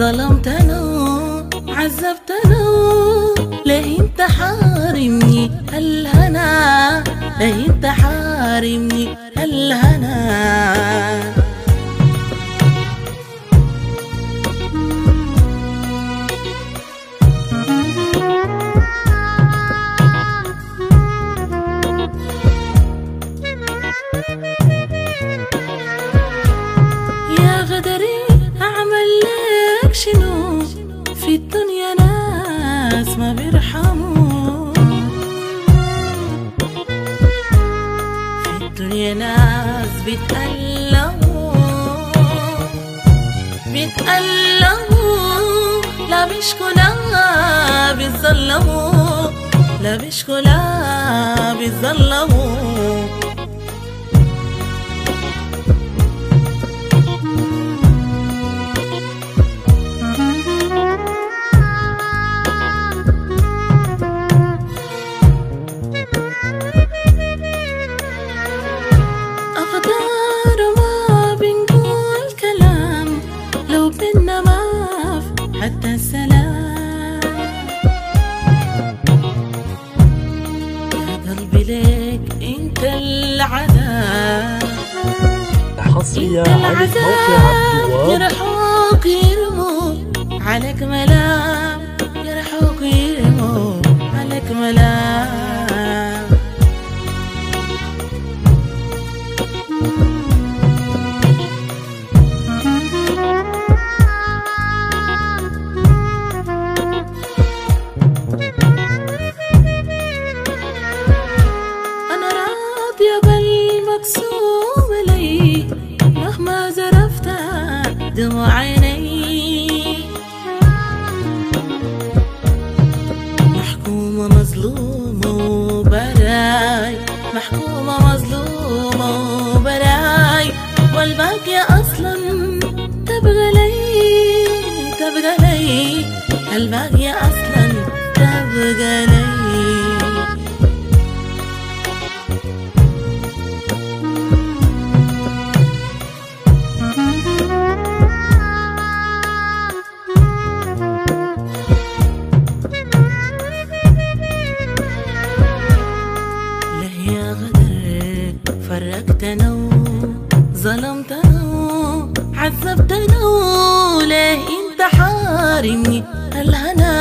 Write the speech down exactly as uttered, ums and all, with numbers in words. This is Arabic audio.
ظلمتنا عذبتنا، ليه انت حارمني الهنا، ليه انت حارمني الهنا. يا غدري أعمل لك شنو، في الدنيا ناس ما بيرحموا، في الدنيا ناس بيتألموا بيتألموا، لا بيشكوا لا بيتظلموا، لا بيشكوا لا بيتظلموا. أقدار ما بنقول كلام، لو بينا ما في حتى السلام. يا قلبي ليك انت العذاب، حصريا انت على موقع عبد الوهاب. يرحوك يرموا عليك ملام، يرحوك يرموا عليك ملام. أنا راضية بالمقسوم لي، مهما زرفت دموع عيني، محكومة مظلومة وبراي، محكومة مظلومة وبراي، والباقي أصلا تبغى لي تبغى لي، الباقي أصلا تبغى لي. يا غدر فرقتنا ظلمتنا عذبتنا، ليه انت حارمني الهنا،